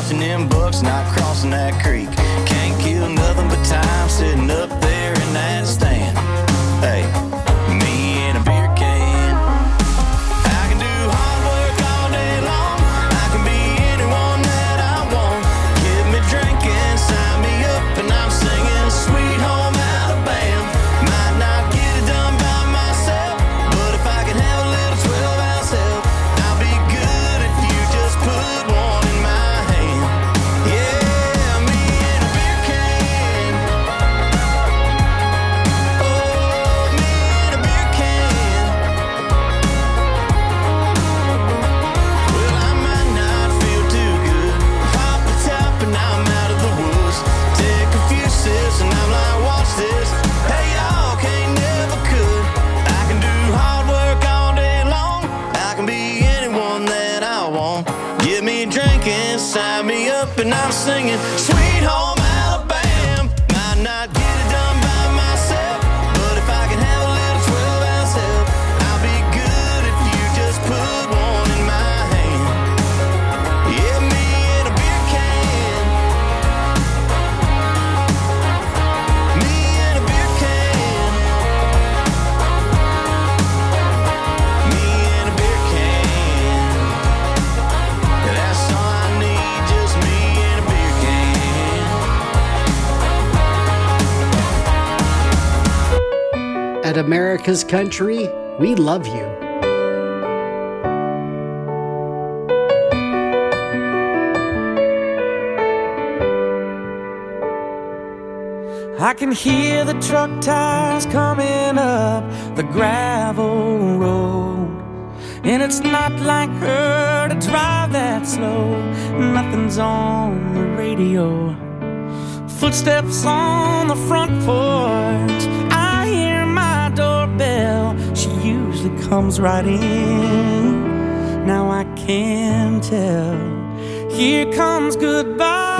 watching them bucks not crossing that creek. Can't kill nothing but time sitting up there in that stand. Hey, me and a beer can. I can do hard work all day long. I can be anyone that I want. Give me drinking, sign me up, and I'm singing Sweet Home Alabama. Might not get it done by myself, but if I can have a little 12-ounce help, I'll be good if you just put one in my hand. Yeah, me and a beer can. Oh, me and a beer can. Well, I might not feel too good. Pop the top and I'm out of the woods. Take a few sips and I'm like, watch this. Hey, y'all, can't never could. I can do hard work all day long. I can be anyone that I want. Give me a drink and sign me up, and I'm singing Sweet Home Alabama. Might not get it done by myself, but if I can have a little 12-ounce help, I'll be good if you just put one in my hand. Yeah, me and a beer can. Me and a beer can. Me and a beer can. That's all I need, just me and a beer can. At America's Country, we love you. I can hear the truck tires coming up the gravel road, and it's not like her to drive that slow. Nothing's on the radio. Footsteps on the front porch. I hear my doorbell. She usually comes right in. Now I can tell. Here comes goodbye.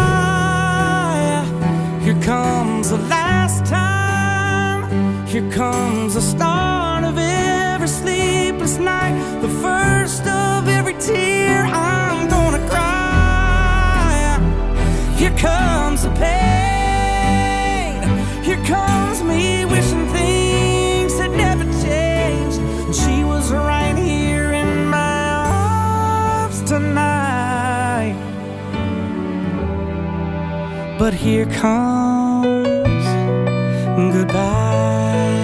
Here comes the last time. Here comes the start of every sleepless night. The first of every tear I'm gonna cry. Here comes the pain. Here comes me wishing things had never changed. And she was right here in my arms tonight. But here comes goodbye.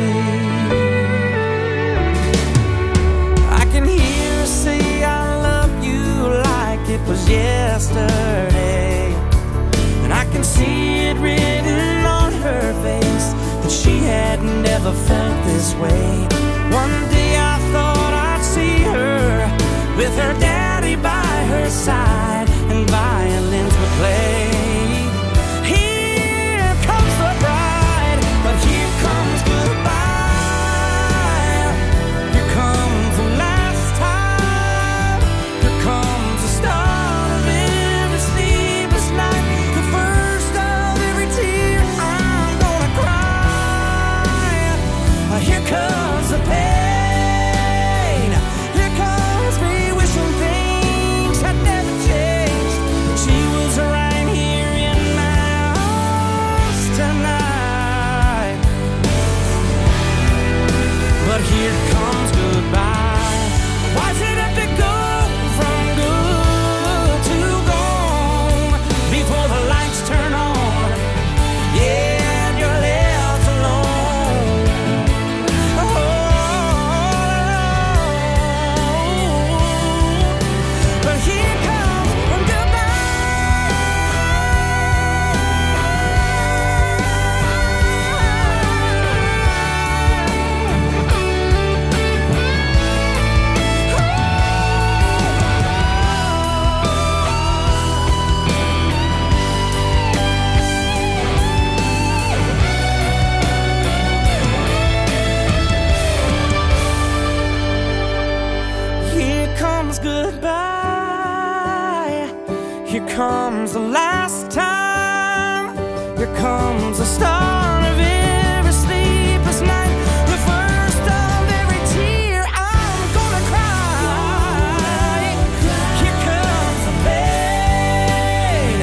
I can hear her say I love you like it was yesterday, and I can see it written on her face that she had never felt this way. One day I thought I'd see her with her daddy by her side, and violins would play. Here comes the bride, but here comes goodbye. Here comes the last time. Here comes the start of every sleepless night. The first of every tear I'm gonna cry. Here comes the pain. Here comes me wishing things had never changed. She was right here in my arms tonight. But here comes goodbye. Why does it have to go from good to gone before the lights turn on? Yeah, and you're left alone. Oh, but here comes goodbye. Here comes the last time. Here comes the start of every sleepless night. The first of every tear I'm gonna cry. Here comes the pain.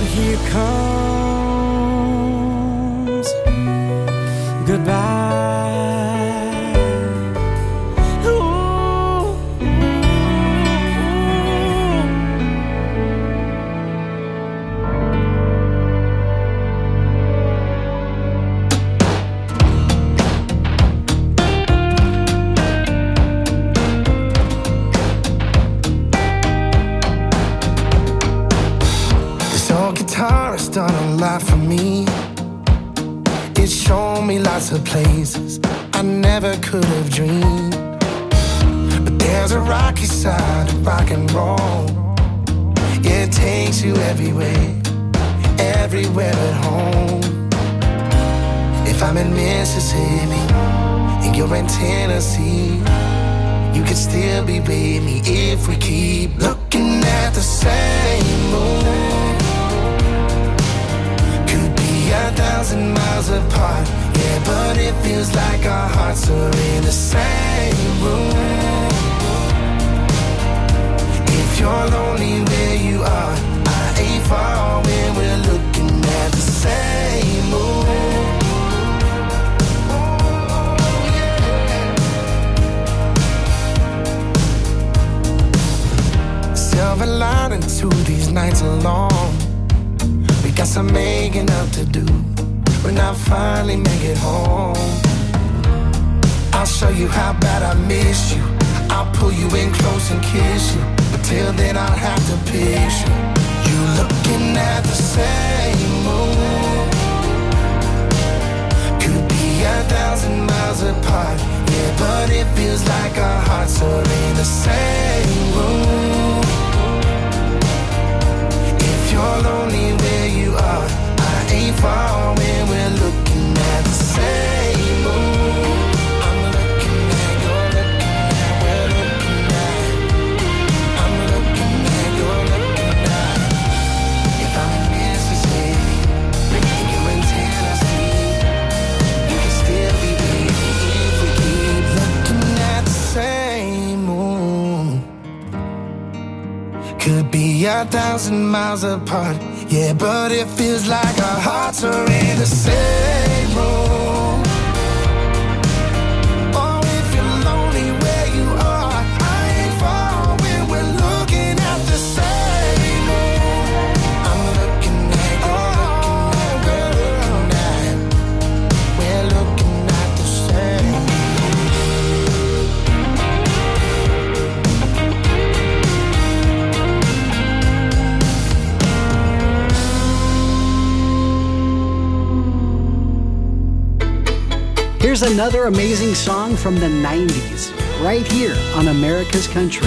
But here comes goodbye. Guitar's done a lot for me. It's shown me lots of places I never could have dreamed. But there's a rocky side of rock and roll. It takes you everywhere, everywhere at home. If I'm in Mississippi and you're in Tennessee, you could still be with me if we keep looking at the same moon. 1,000 miles apart, yeah, but it feels like our hearts are in the same room. If you're lonely where you are, I ain't far when we're looking at the same moon. Silver lining to these nights alone. Got some making up to do when I finally make it home. I'll show you how bad I miss you. I'll pull you in close and kiss you. But till then I'll have to picture you looking at the same moon. Could be 1,000 miles apart, yeah, but it feels like our hearts are in the same room. If you're lonely where you are, I ain't far when we're looking at the same moon. I'm looking at, you're looking at, we're looking at. I'm looking at, you're looking at. If I'm in Mississippi and you're in Tennessee, you can still be with me if we keep looking at the same moon. Could be 1,000 miles apart, yeah, but it feels like our hearts are in the same room. Oh, if you're lonely where you are, I ain't far when we're looking at the same room. I'm looking at, you're looking at, we're looking at the same. Here's another amazing song from the 90s, right here on America's Country.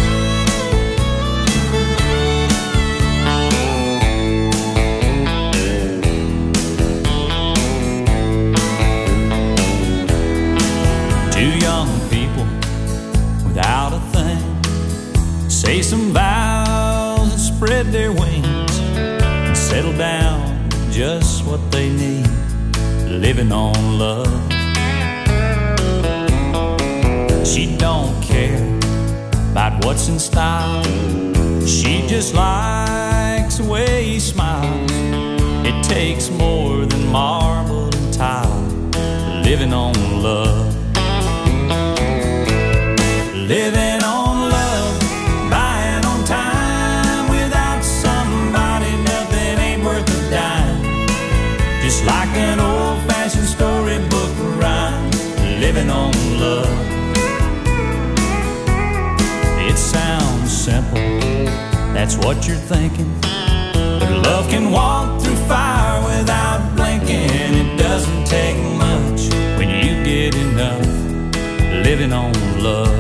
Two young people without a thing say some vows and spread their wings and settle down just what they need, living on love. She don't care about what's in style. She just likes the way he smiles. It takes more than marble and tile, living on love. Living on love, buying on time. Without somebody, nothing ain't worth a dime. Just like an old-fashioned storybook rhyme, living on love. It sounds simple, that's what you're thinking. But love can walk through fire without blinking. It doesn't take much when you get enough, living on love.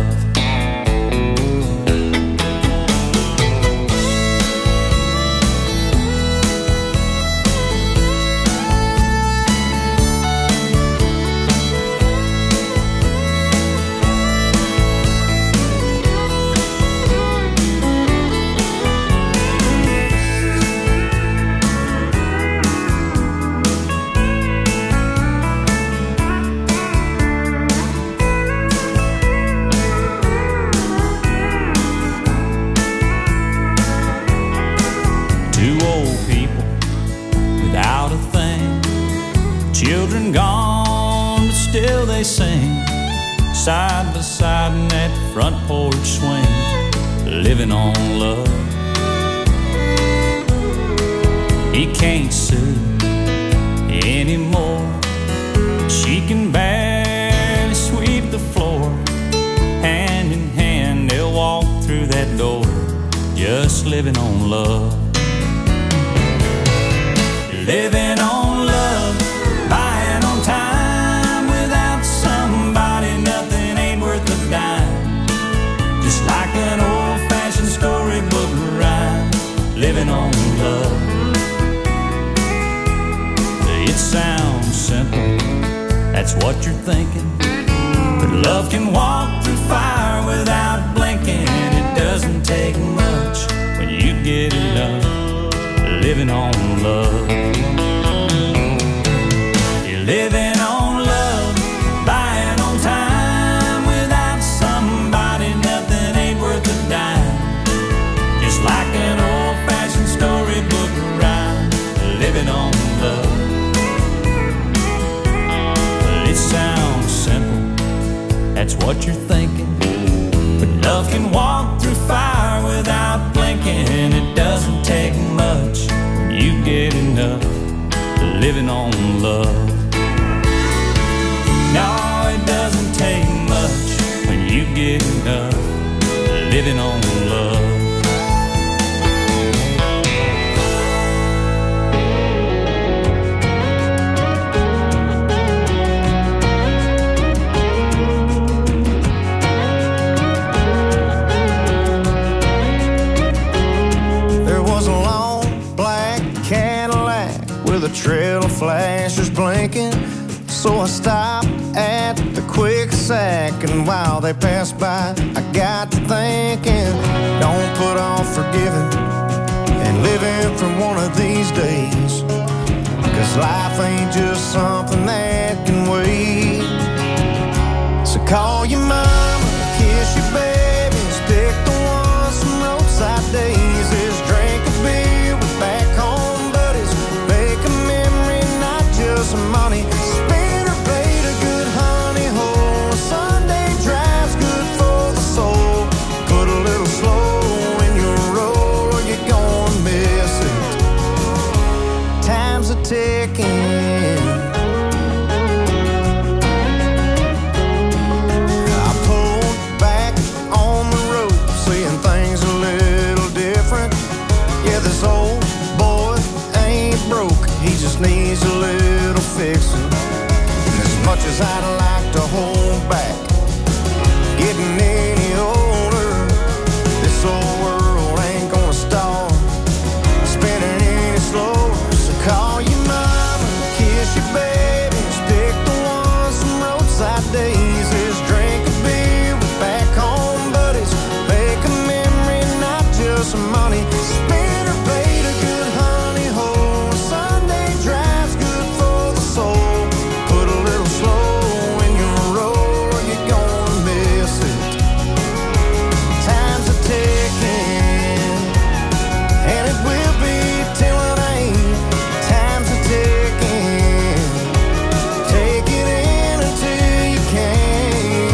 Children gone, but still they sing, side by side in that front porch swing, living on love. He can't sue anymore. She can barely sweep the floor. Hand in hand they'll walk through that door, just living on love. Living on love, buying on time. Without somebody, nothing ain't worth a dime. Just like an old-fashioned storybook rhyme. Living on love. It sounds simple, that's what you're thinking. But love can walk through fire without blinking. It doesn't take much when you get enough. Living on love. You're living on love, buying on time. Without somebody, nothing ain't worth a dime. Just like an old-fashioned storybook rhyme. Living on love. But it sounds simple, that's what you're thinking. But love can walk through fire without blinking. It doesn't take much when you get enough. Living on love. No, it doesn't take much when you get enough. Living on love. The trail of flashes blinking, so I stopped at the quick sack. And while they passed by, I got to thinking, don't put off forgiving and living for one of these days. Cause life ain't just something that can wait. So call your mama, kiss your babies, pick the ones from roadside daisies, drink a beer with back home buddies, make a memory, not just some money. Spin or bait a good honey hole. Sunday drive's good for the soul. Put a little slow in your roll or you're gonna miss it. Time's a ticking. I pulled back on the road, seeing things a little different. Yeah, this old boy ain't broke, he just needs a little fixing. And as much as I'd like to hold back, getting any older, this old world ain't gonna stall spinning any slower. So call your mama, kiss your babies, pick the ones from roadside daisies, drink a beer with back home buddies, make a memory, not just some money. Spin or bait a good honey hole. Sunday drive's good for the soul. Put a little slow in your roll or you're gonna miss it. Time's a ticking, and it will be till it ain't. Time's a ticking, take it in until you can.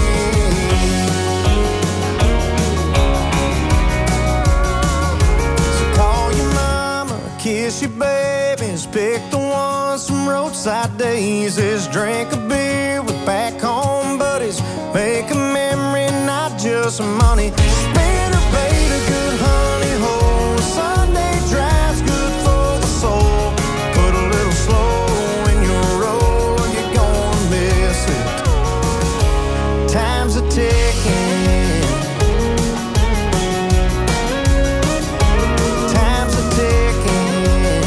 So call your mama, kiss your babies, pick the ones from roadside daisies, drink a beer with back home buddies, make a memory, not just some money. Spin or bait a good honey hole. Sunday drive's good for the soul. Put a little slow in your roll or you're gonna miss it. Time's a ticking. Time's a ticking.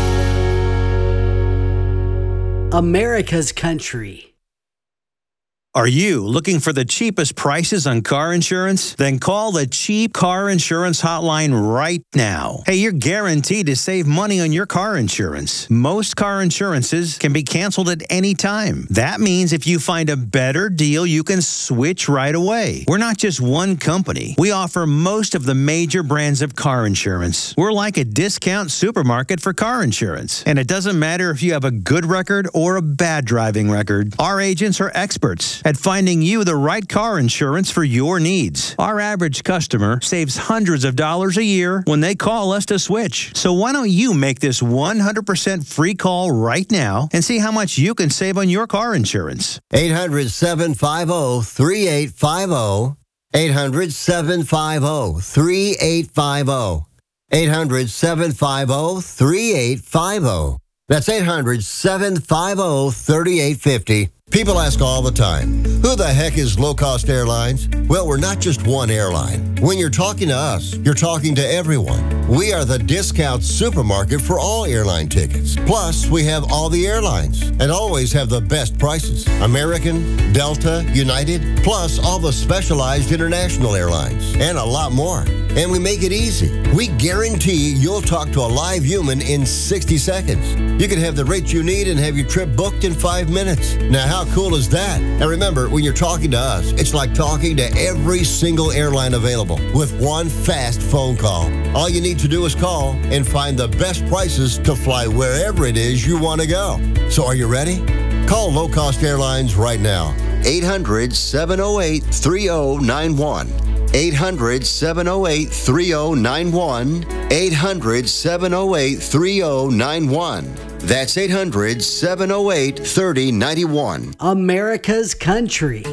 America's country. Are you looking for the cheapest prices on car insurance? Then call the Cheap Car Insurance Hotline right now. Hey, you're guaranteed to save money on your car insurance. Most car insurances can be canceled at any time. That means if you find a better deal, you can switch right away. We're not just one company. We offer most of the major brands of car insurance. We're like a discount supermarket for car insurance. And it doesn't matter if you have a good record or a bad driving record. Our agents are experts at finding you the right car insurance for your needs. Our average customer saves hundreds of dollars a year when they call us to switch. So why don't you make this 100% free call right now and see how much you can save on your car insurance? 800-750-3850. 800-750-3850. 800-750-3850. That's 800-750-3850. People ask all the time, who the heck is Low Cost Airlines? Well, we're not just one airline. When you're talking to us, you're talking to everyone. We are the discount supermarket for all airline tickets. Plus, we have all the airlines and always have the best prices. American, Delta, United, plus all the specialized international airlines and a lot more. And we make it easy. We guarantee you'll talk to a live human in 60 seconds. You can have the rates you need and have your trip booked in 5 minutes. Now, how cool is that? And remember, when you're talking to us, it's like talking to every single airline available with one fast phone call. All you need to do is call and find the best prices to fly wherever it is you want to go. So are you ready? Call Low Cost Airlines right now. 800-708-3091. 800-708-3091. 800-708-3091. That's 800-708-3091. America's Country.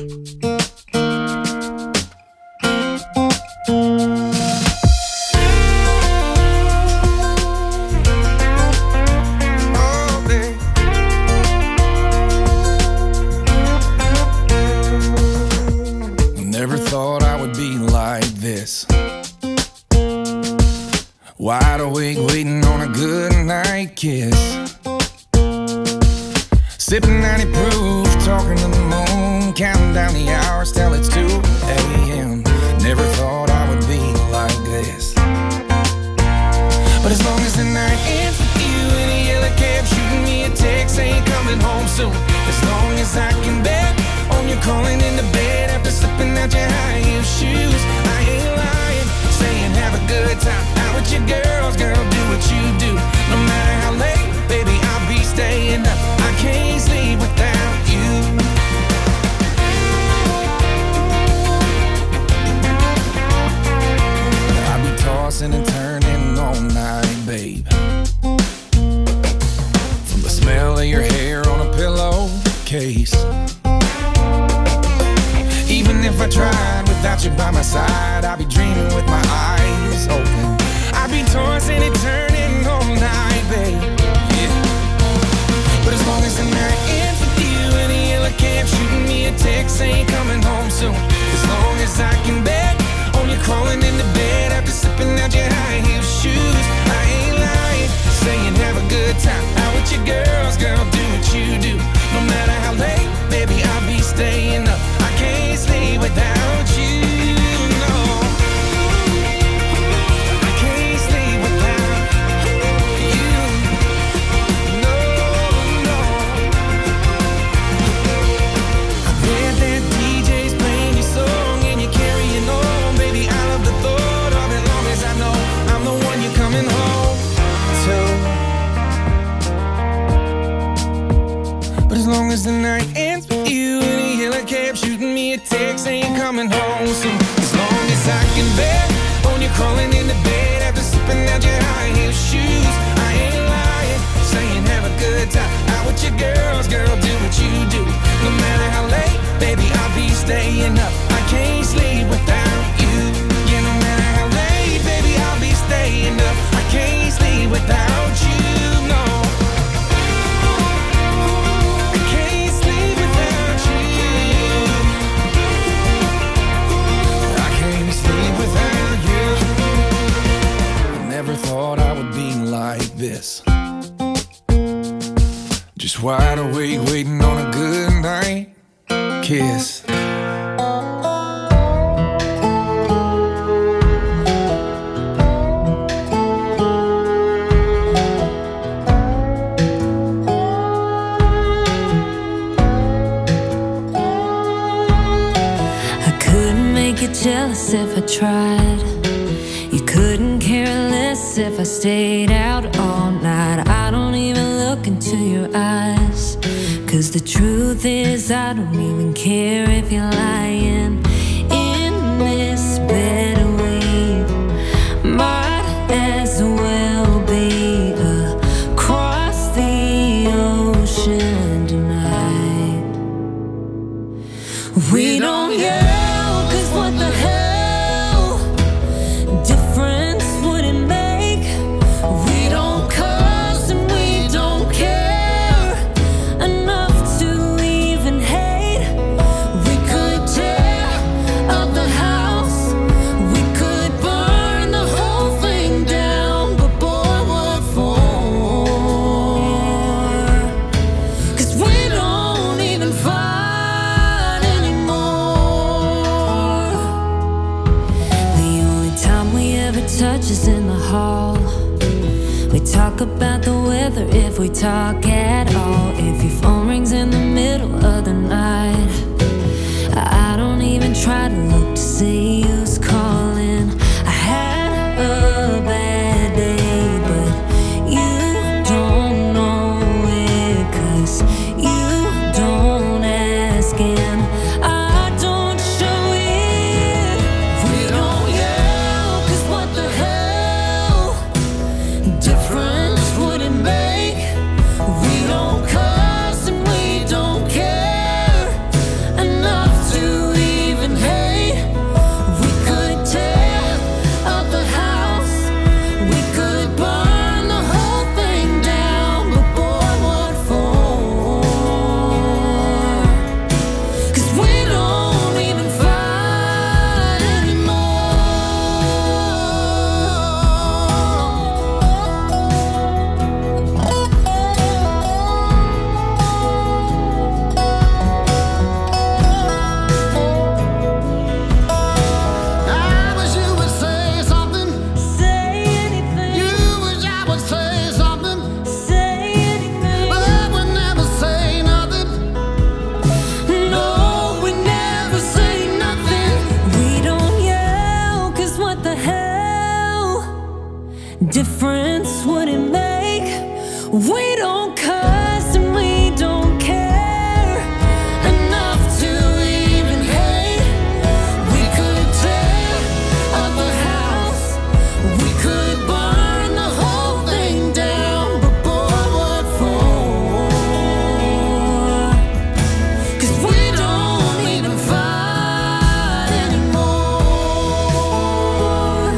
Wide awake, waiting on a good night kiss. Sipping 90 proof, talking to the moon, counting down the hours till it's 2 a.m. Never thought I would be like this. But as long as the night ends with you in a yellow cab, shooting me a text saying coming home soon. As long as I can bet on you calling in the bed after slipping out your high heel shoes. I ain't lying, saying have a good time out with your girls, girl, do what you do. No matter how late, baby, I'll be staying up. I can't sleep without you. I'll be tossing and turning all night, babe. From the smell of your hair on a pillowcase. Even if I tried without you by my side, I'd be dreaming with my eyes open. I'd be tossing and turning all night, babe. Yeah. But as long as the night ends with you in a yellow cab, shooting me a text saying coming home soon. As long as I can bet on you crawling into bed after slipping out your high heel shoes. I ain't lying, saying have a good time out with your girls, girl, do what you do. No matter how late, baby, I'll be staying up. I can't sleep without you, no. I can't sleep without you, no, no. I bet that DJ's playing your song and you're carrying on, baby. I love the thought of it, long as I know I'm the one you're coming home to. But as long as the night ends with you in a yellow cab, shooting me a text saying coming home soon. As long as I can bet on you crawling into bed after slipping out your high heel shoes. I ain't lying, saying have a good time out with your girls, girl, do what you do. No matter how late, baby, I'll be staying up. I can't sleep without you. Yeah, no matter how late, baby, I'll be staying up. I can't sleep without you, no. Never thought I would be like this. Just wide awake, waiting on a good night Kiss. Jealous if I tried. You couldn't care less if I stayed out all night. I don't even look into your eyes, 'cause the truth is I don't even care if you're lying in this bed. We might as well be across the ocean tonight. We don't yell, 'cause what the hell difference would it make? We don't cuss and we don't care enough to even hate. We could tear up the house, we could burn the whole thing down, but boy, what for? 'Cause we don't even fight anymore. The only time we ever touch is in the hall. We talk about the weather if we talk at all. If your phone rings in the middle of the night, I don't even try to look to see who's calling. I had a bad day, but you don't know it, 'cause you don't ask and I don't show it. We don't yell, 'cause what the hell difference would it make? We don't cuss and we don't care enough to even hate. We could tear up the house, we could burn the whole thing down, but boy, what for? 'Cause we don't even fight I wish you would say something. Say anything, You wish I would say something. say anything. But I would never say nothing. No, we never say nothing. We don't yell, 'cause what the hell difference would it make? We don't cuss and we don't care enough to even hate. We could tear up the house, we could burn the whole thing down, but boy, what for? 'Cause we don't even fight anymore.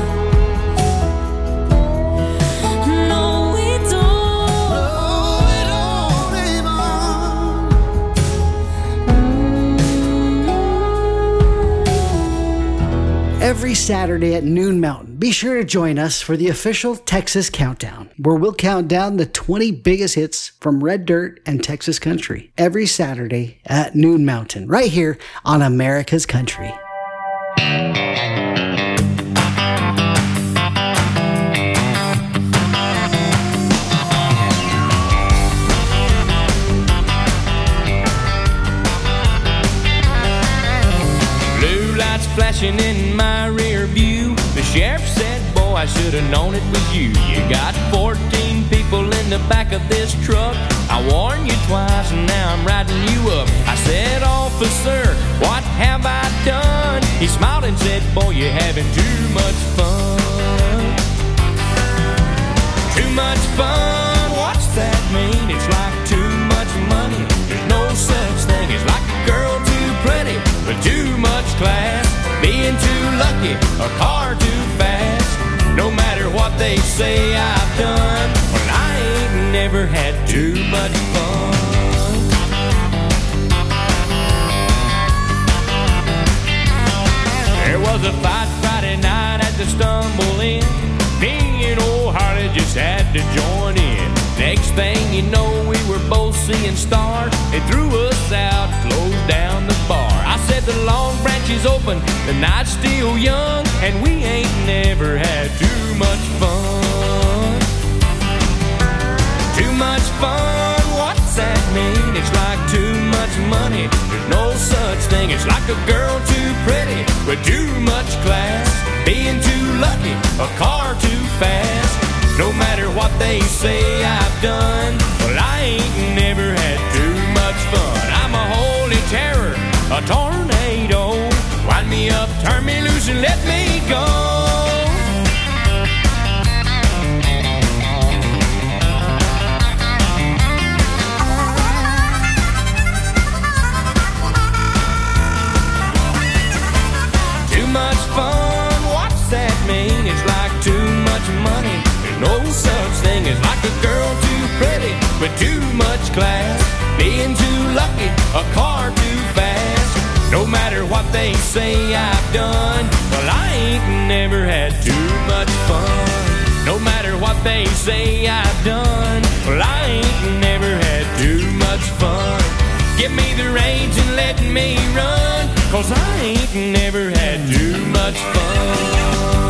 No, we don't. No, we don't even. Every Saturday at Noon Mountain, be sure to join us for the official Texas Countdown, where we'll count down the 20 biggest hits from Red Dirt and Texas country. Every Saturday at Noon Mountain, right here on America's Country. Blue lights flashing in my rear view. The sheriff said, boy, I should have known it was you. You got 14 people in the back of this truck. I warned you twice and now I'm riding you up. I said, officer, what have I done? He smiled and said, boy, you're having too much fun. Too much fun, what's that mean? It's like too much money. There's no such thing as like a girl too pretty, but too much class. Being too lucky, a car too fast. No matter what they say I've done, well, I ain't never had too much fun. There was a fight Friday night at the Stumble Inn. Me and old Harley just had to join in. Next thing you know, we were both seeing stars. They threw us out, closed down the bar. I said the long branch is open, the night's still young, and we ain't never had too much fun. Too much fun, what's that mean? It's like too much money, there's no such thing. It's like a girl too pretty with too much class, being too lucky, a car too fast. No matter what they say I've done, well, I ain't never had too much fun. I'm a holy terror, a tornado. Wind me up, turn me loose, and let me go. Too much fun, what's that mean? It's like too much money, there's no such thing. It's like a girl too pretty with too much class, being too lucky, a car too fast. No matter what they say I've done, well, I ain't never had too much fun. No matter what they say I've done, well, I ain't never had too much fun. Give me the reins and let me run, 'cause I ain't never had too much fun.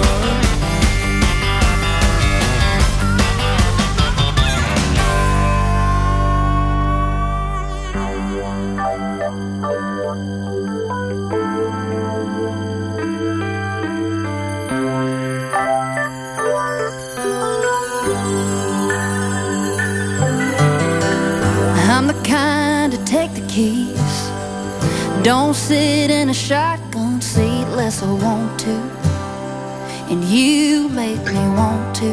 I'm the kind to take the keys, don't sit in a shotgun seat unless I want to, and you make me want to.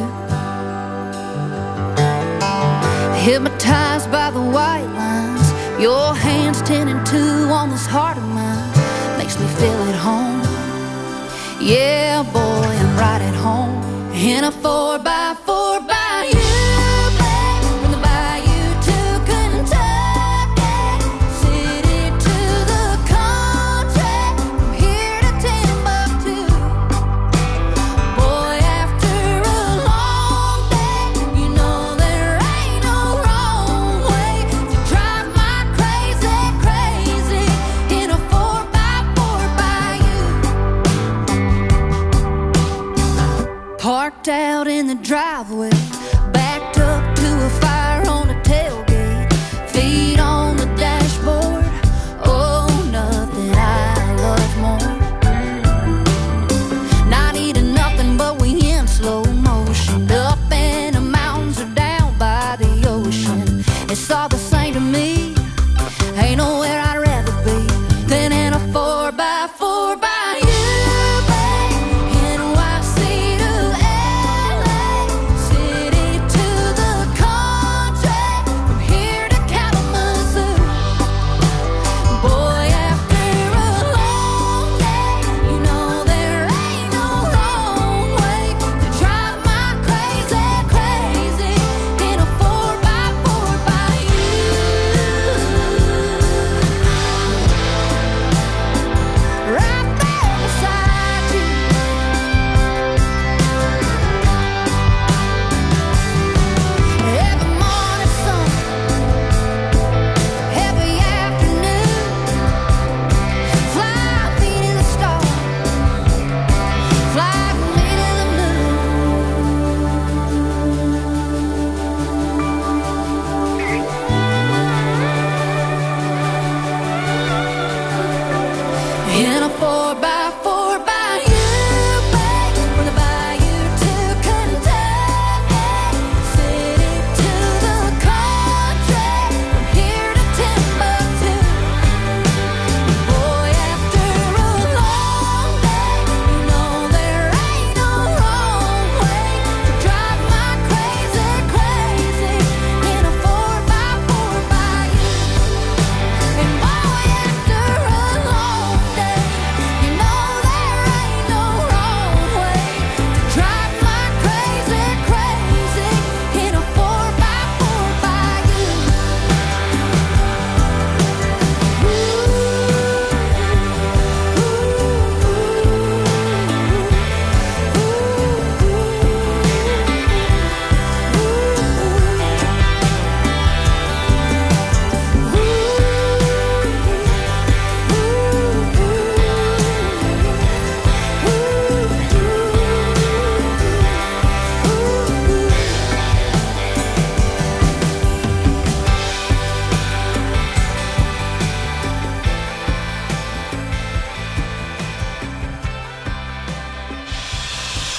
Hypnotized by the white lines, your hands 10 and 2 on this heart of mine, makes me feel at home. Yeah, boy, I'm right at home in a 4x4 by you. Parked out in the driveway, backed up to a fire on the tailgate, feet on the dashboard. Oh, nothing I love more. Not eating nothing, but we in slow motion, up in the mountains or down by the ocean. It's all the same to me, ain't nowhere I'd rather be than in a 4x4 by you. NYC to LA, city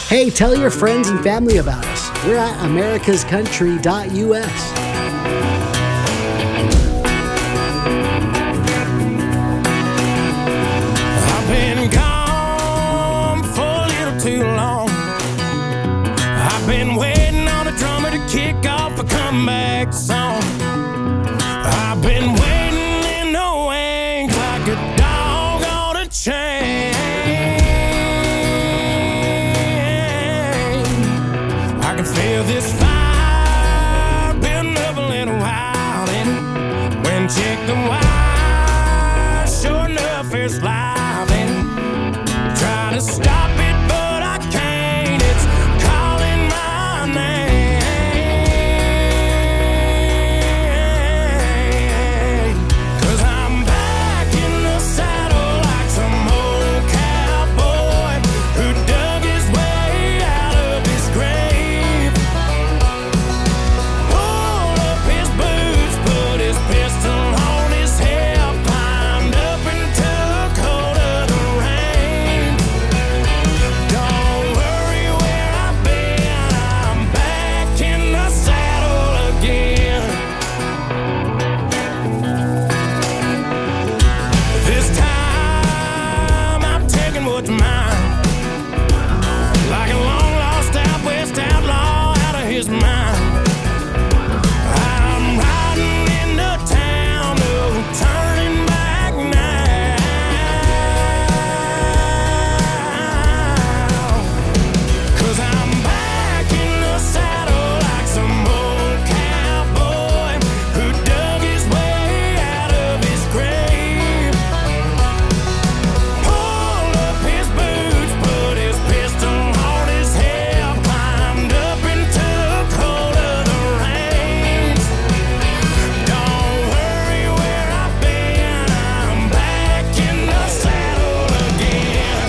Hey, tell your friends and family about us. We're at americascountry.us. I've been gone for a little too long. I've been waiting on a drummer to kick off a comeback song. I've been waiting in the wings like a dog on a chain. I can feel this fire building up a little while, and when check the wire, sure enough it's live, and try to stop it but I can't. It's calling my name, 'cause I'm back in the saddle like some old cowboy who dug his way out of his grave. Pulled up his boots, put his pistol on his hip, climbed up and took hold of the reins. Don't worry where I've been, I'm back in the saddle again. This time I'm taking what's mine, like a long lost out west outlaw out of his mind. I'm riding into town, no turning back now, 'cause I'm back in the saddle like some old cowboy who dug his way out of his grave. Pulled up his boots, put his pistol on his hip, climbed up and took hold of the reins. Don't worry where I've been, I'm back in the saddle again.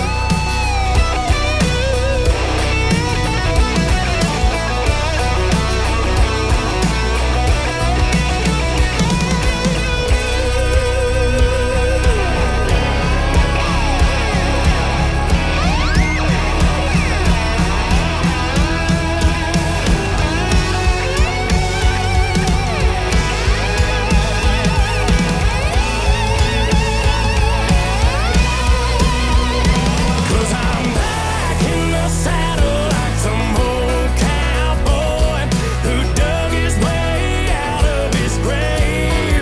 Cause I'm back in the saddle like some old cowboy who dug his way out of his grave.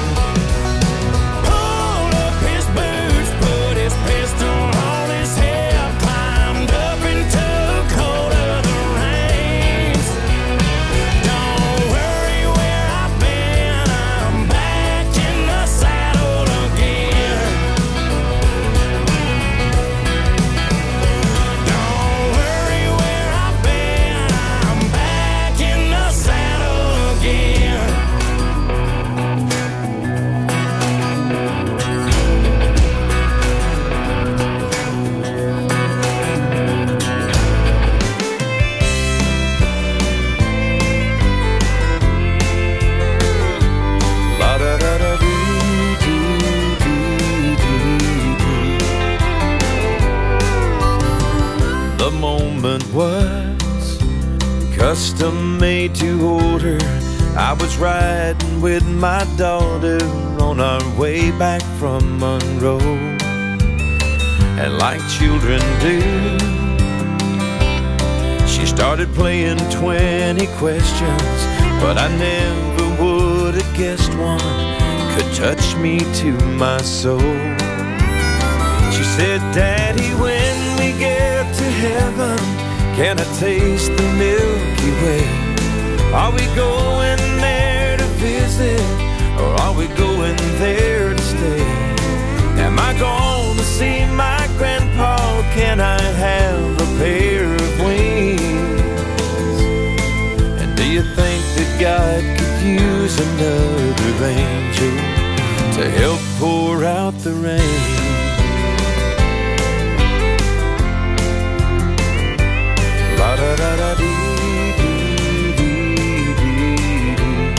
Pulled up his boots, put his pistol on his hip, climbed up and took hold of the reins. Don't worry where I've been, I'm back in the saddle again. Don't worry where I've been, I'm back in the saddle again. La da da da dee dee dee dee. The moment was custom made to order. I was riding with my daughter on our way back from Monroe. And like children do, she started playing 20 questions, but I never would have guessed one could touch me to my soul. She said, Daddy, when we get to heaven, can I taste the Milky Way? Are we going there to visit, or are we going there to stay? Am I going to see my grandpa? Can I have a pair of wings? And do you think that God could use another angel to help pour out the rain? La da da da dee dee dee dee dee.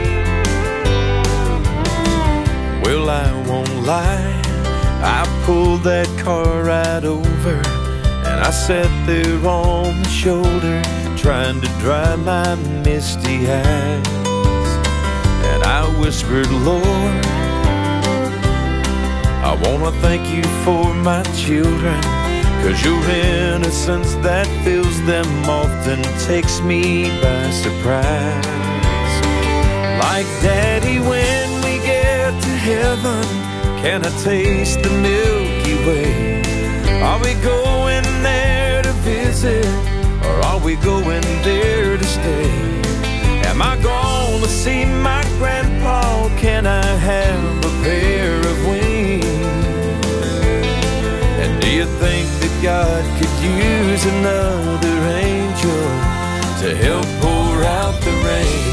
Well, I won't lie, I pulled that car right over, And I sat there on the shoulder trying to dry my misty eyes. And I whispered, Lord, I wanna thank you for my children, 'cause your innocence that fills them often takes me by surprise. Like Daddy, when we get to heaven, can I taste the Milky Way? Are we going there to visit, or are we going there to stay? Am I gonna see my grandpa? Can I have a pair of wings? And do you think that God could use another angel to help pour out the rain?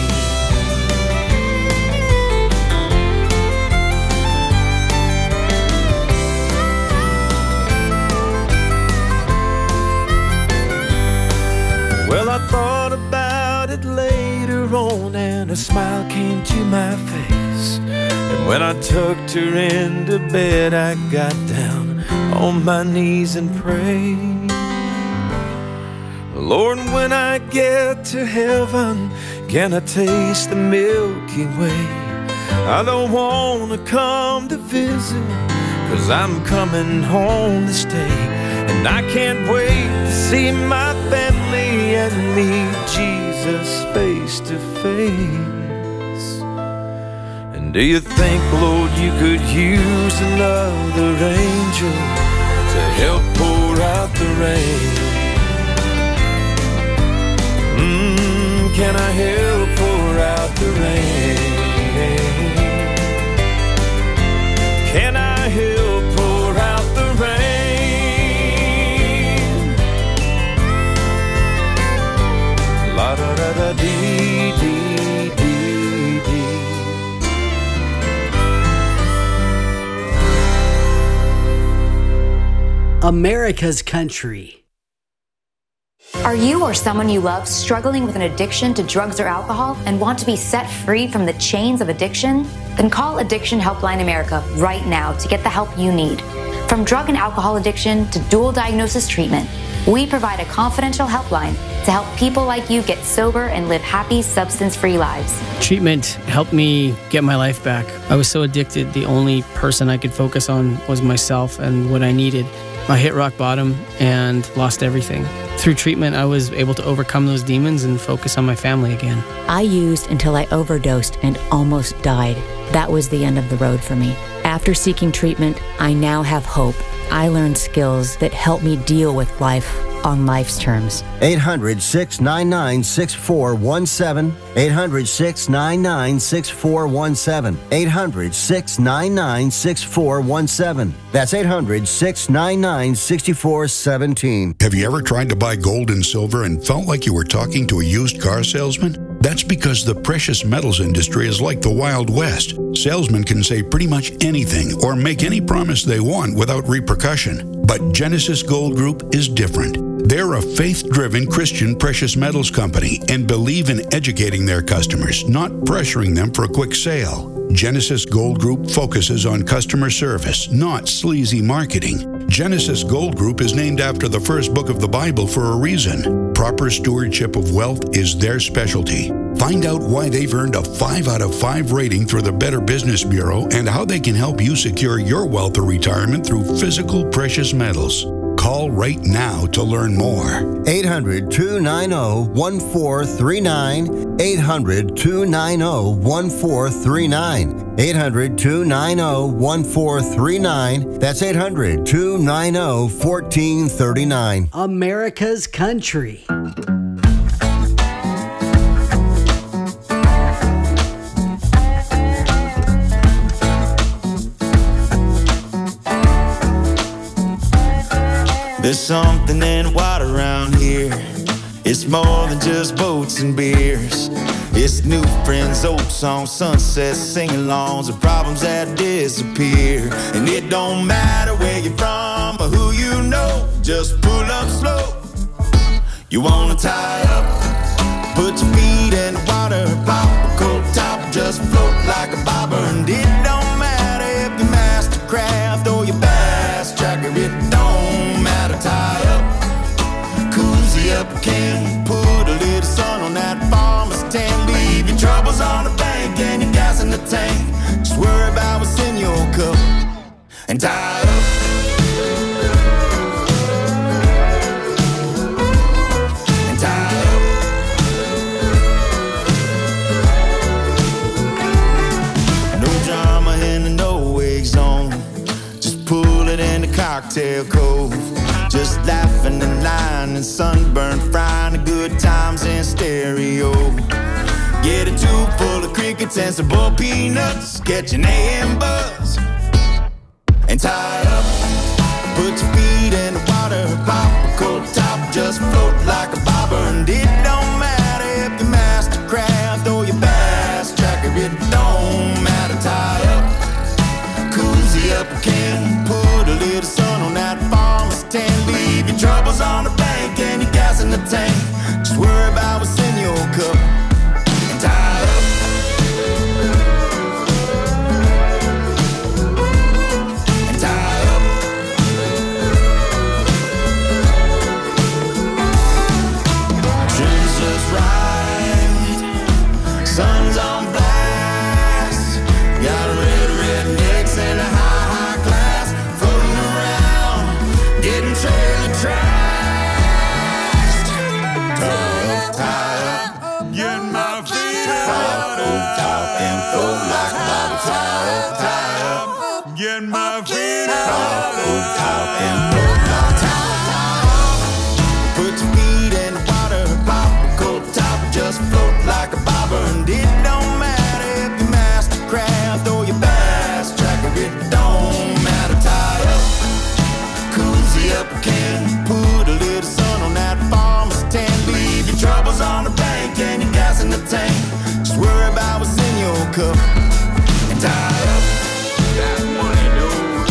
Well, I thought about it later on, and a smile came to my face. And when I tucked her into bed, I got down on my knees and prayed. Lord, when I get to heaven, can I taste the Milky Way? I don't want to come to visit, 'cause I'm coming home to stay. And I can't wait to see my family and meet Jesus face to face. And do you think, Lord, you could use another angel to help pour out the rain? Can I help pour out the rain? Can I help pour out the rain? La da da da dee dee dee dee. America's Country. Are you or someone you love struggling with an addiction to drugs or alcohol and want to be set free from the chains of addiction? Then call Addiction Helpline America right now to get the help you need. From drug and alcohol addiction to dual diagnosis treatment, we provide a confidential helpline to help people like you get sober and live happy, substance-free lives. Treatment helped me get my life back. I was so addicted, the only person I could focus on was myself and what I needed. I hit rock bottom and lost everything. Through treatment, I was able to overcome those demons and focus on my family again. I used until I overdosed and almost died. That was the end of the road for me. After seeking treatment, I now have hope. I learned skills that help me deal with life on life's terms. 800-699-6417. 800-699-6417. 800-699-6417. That's 800-699-6417. Have you ever tried to buy gold and silver and felt like you were talking to a used car salesman? That's because the precious metals industry is like the Wild West. Salesmen can say pretty much anything or make any promise they want without repercussion. But Genesis Gold Group is different. They're a faith-driven Christian precious metals company and believe in educating their customers, not pressuring them for a quick sale. Genesis Gold Group focuses on customer service, not sleazy marketing. Genesis Gold Group is named after the first book of the Bible for a reason. Proper stewardship of wealth is their specialty. Find out why they've earned a 5 out of 5 rating through the Better Business Bureau and how they can help you secure your wealth or retirement through physical precious metals. Call right now to learn more. 800-290-1439. 800-290-1439. 800-290-1439. That's 800-290-1439. America's Country. There's something in water around here. It's more than just boats and beers. It's new friends, old songs, sunsets, sing-alongs, and problems that disappear. And it don't matter where you're from or who you know, just pull up slow. You wanna tie up, put your feet in the water, pop a cold top, just float like a bobber. And it don't matter if you're mastercraft or your bass tracker, it don't matter. Tie up, Cozy up a can, put a little sun on that farmer's tan. Leave your troubles on the bank and your gas in the tank. Just worry about what's in your cup and tie up. And tie up. No drama in the no-wake zone. Just pull it in the cocktail cove. Just laughing and lying and sunburn, frying the good times in stereo. Get a tube full of crickets and some bull peanuts. Catch an AM buzz and tie up. Put your feet in the water, pop a cold top, just float like a bobber. And it don't matter if you mastercraft or your bass tracker, it don't matter. Tie up, cozy up a can, put a little sun on that farmer's tan. Leave your troubles on the bank and your gas in the tank. Just worry about what's in your cup and tie up. And tie up. Trim's just right, sun's on blast. Got a red mix and a high class, floating around, getting trailer trashed. Tie up, get my feet up, top and float like a bobby. Tie up, get my feet up, top and float like a put your feet in the water, pop a cold top, just float like a bobber. And it don't matter if you mastercraft or your bass tracker, it don't matter. Tie up, cozy up a can, put a little sun on that farmer's tan. Leave your troubles on the bank and your gas in the tank. Just worry about what's in your cup and tie up. That money knows.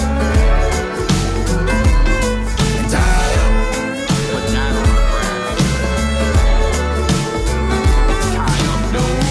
And tie up, but not on the ground. Tie up, knows.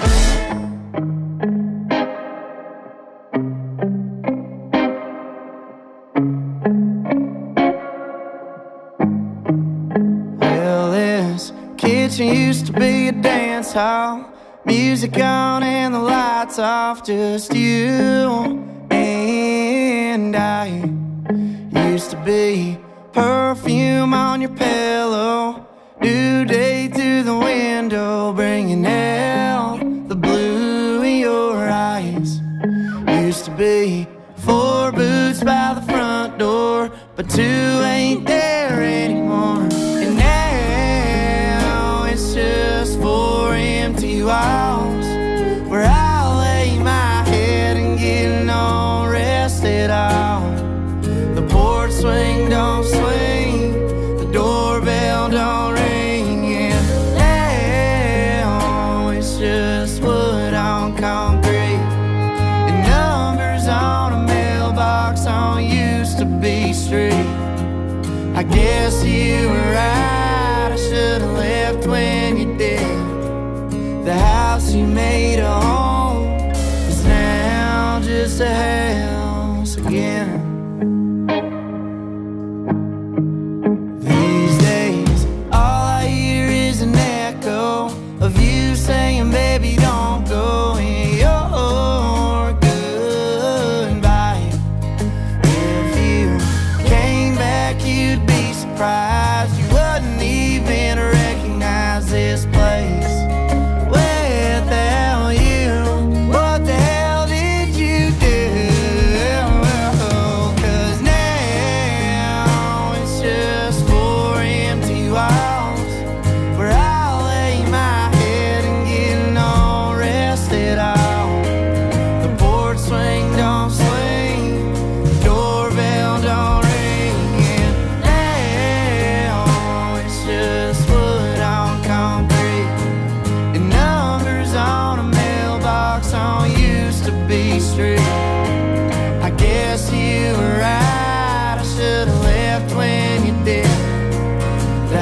Well, this kitchen used to be a dance hall. Music on and the lights off. Just you and I. Used to be perfume on your pillow. New day through the window, bringing out the blue in your eyes. Used to be 4 boots by the front door, but 2 ain't there anymore. And now it's just 4 empty walls, where I lay my head and get no rest at all. The porch swing don't swing, the doorbell don't ring, and now it's just wood on concrete, and numbers on a mailbox on used to be street. I guess you were right.